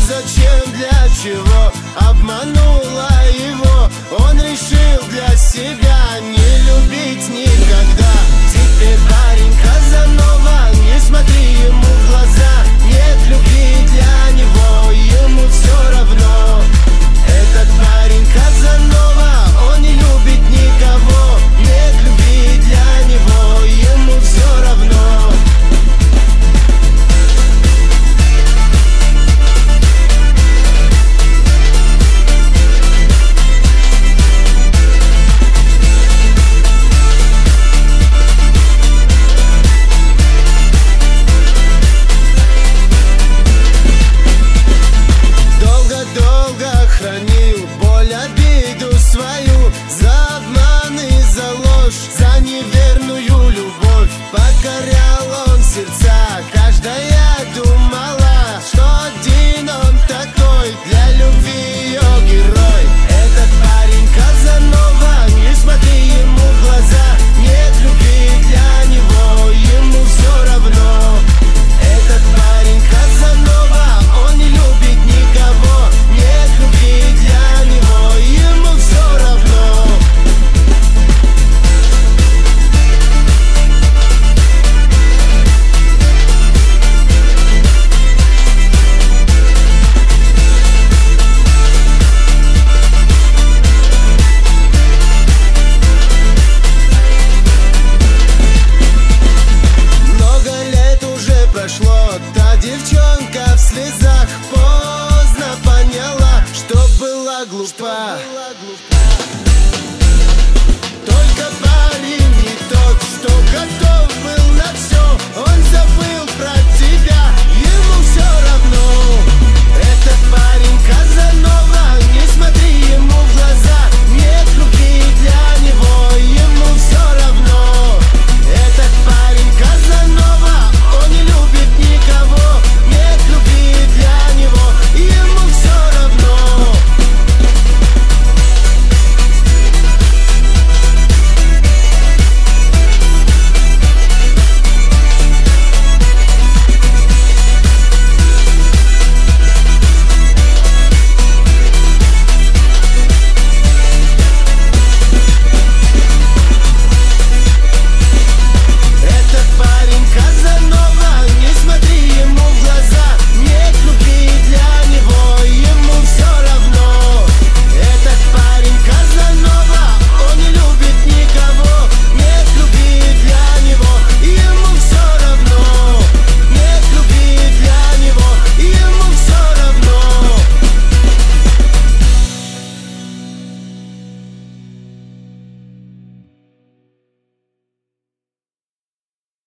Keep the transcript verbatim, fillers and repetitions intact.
зачем, для чего обманула его. Он решил для себя не любить никогда. Теперь парень Казанова, не смотри ему в глаза. Нет любви для него, ему все равно. Этот парень Казанова, он не любит никого. Нет любви для него, ему все равно. Хранил боль, обиду свою, за обман и за ложь, за неверную любовь. Покорял он сердца, каждая думала, что один он такой, для любви ее герой. Этот парень Казанова, не смотри ему в глаза. Нет любви для него, ему все равно. Этот парень Казанова, он не любит никого. Нет любви для него, ему все равно. Много лет уже прошло, та девчонка в слезах поздно поняла, что была глупа. Только парень не тот, что готов был на все. Он забыл про